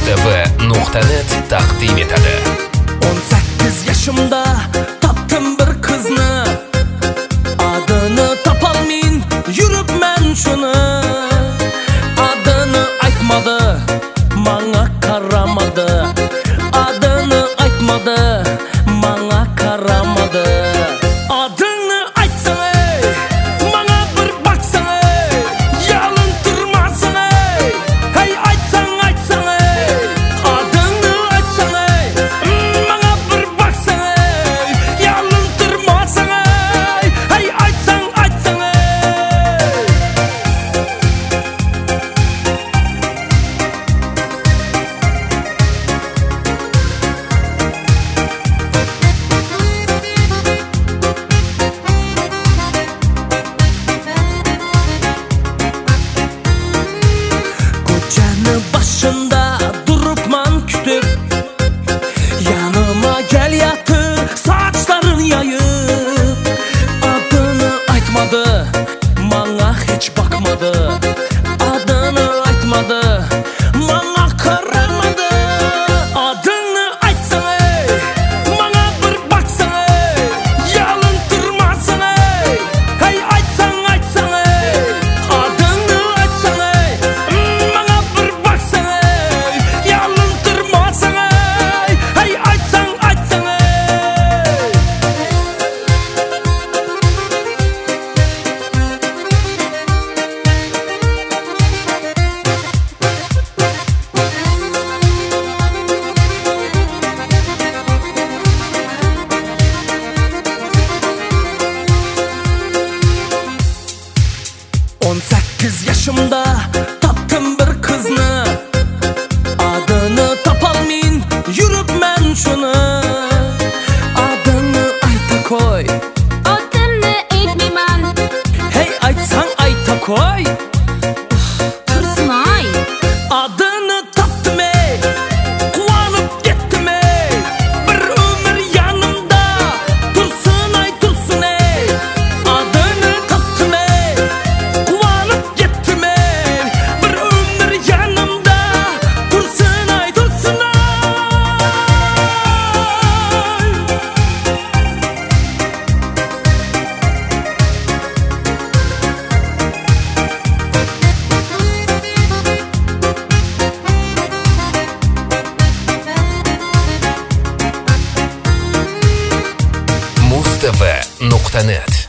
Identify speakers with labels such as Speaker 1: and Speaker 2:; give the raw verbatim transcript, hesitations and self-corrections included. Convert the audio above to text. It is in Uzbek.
Speaker 1: Mustv nuqta net taqdim etadi.
Speaker 2: o'n sakkiz yoshimda topdim bir qizni, adini topolmin yuribman shuni. Adini aytmadi, menga qaramadi. Adini aytmadi, menga qaramadi. Adini aytsang ey, menga bir baksang ey, yalintirmasang ey. Hey aytsang aytsang ey, adini aytsang ey, menga bir baksang ey, yalintirmasang ey. Hey aytsang aytsang ey. Ko'chani boshida turibman kutib, yanima kelyapti sochlarini yoyib. Adini aytmadi, menga hech boqmadi. Adini aytmadi, menga qaramadi. Adini aytsang ey, menga bir baksang ey, yalintirmasang ey. Hey aytsang aytsang ey, adini aytsang ey, menga bir baksang ey, yalintirmasang ey. Hey aytsang aytsang ey. o'n sakkiz yoshimda topdim bir qizni, adini topolmin yuribman shuni. Adini ayta qo'y,
Speaker 3: Otimni aytmayman,
Speaker 2: hey aytsang ayta qo'y.
Speaker 3: Tursunoy.
Speaker 2: Adini topdim ey, quvonib ketdim ey. Bir umr yanimda tursin ay tursin ey. Adini topdim ey, quvonib ketdim ey. Bir umr yanimda tursin ay tursin ay.
Speaker 1: Mustv nuqta net